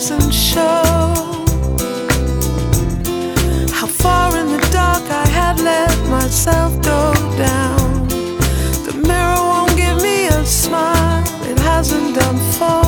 doesn't show how far in the dark I had let myself go down. The mirror won't give me a smile, it hasn't done for